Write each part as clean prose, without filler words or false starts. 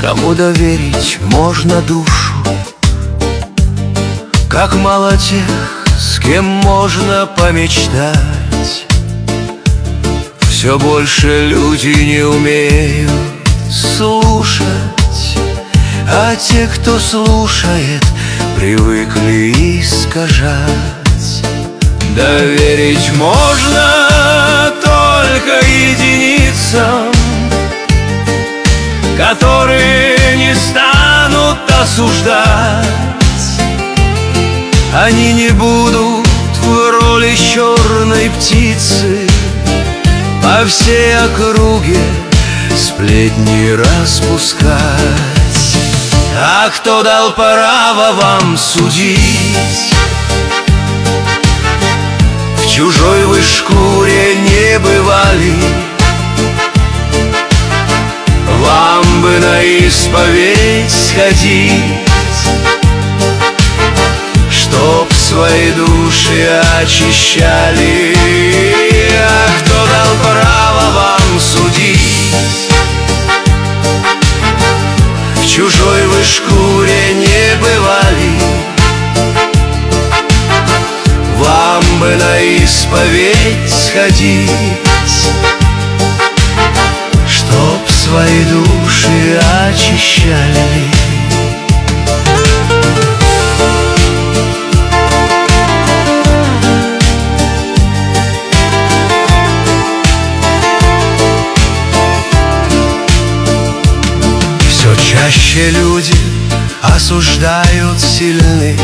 Кому доверить можно душу? Как мало тех, с кем можно помечтать. Все больше люди не умеют слушать, а те, кто слушает, привыкли искажать. Доверить можно только единицам, которые не станут осуждать. Они не будут в роли черной птицы по всей округе сплетни распускать. А кто дал право вам судить? В чужой вы шкуре не бывали. Вам бы на исповедь сходить, чтоб свои души очищали. А кто дал право вам судить? В чужой вы шкуре не бывали. Вам бы на исповедь сходить, чтоб свои души очищали. Все чаще люди осуждают сильных,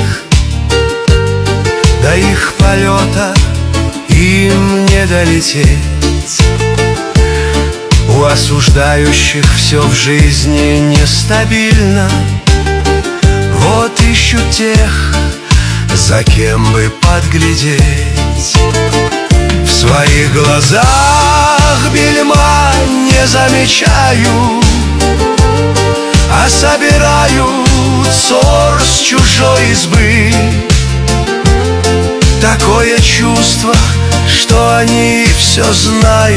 до их полета им не долететь. У осуждающих все в жизни нестабильно. Вот ищут тех, за кем бы подглядеть. В своих глазах бельма не замечаю, а собирают ссор с чужой избы. Такое чувство, что они все знают,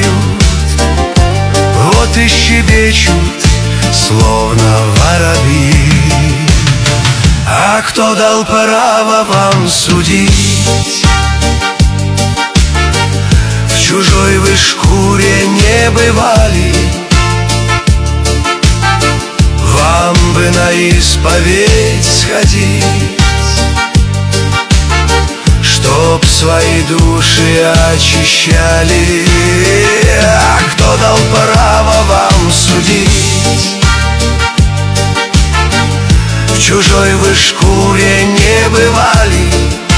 вот и щебечут, словно воробьи. А кто дал право вам судить? В чужой вы шкуре не бывали. Вам бы на исповедь сходить, чтоб свои души очищали. А кто дал право вам судить? В чужой вы шкуре не бывали.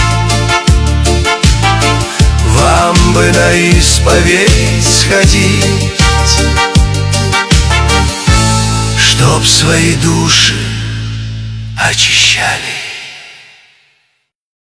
Вам бы на исповедь сходить, чтоб свои души очищали.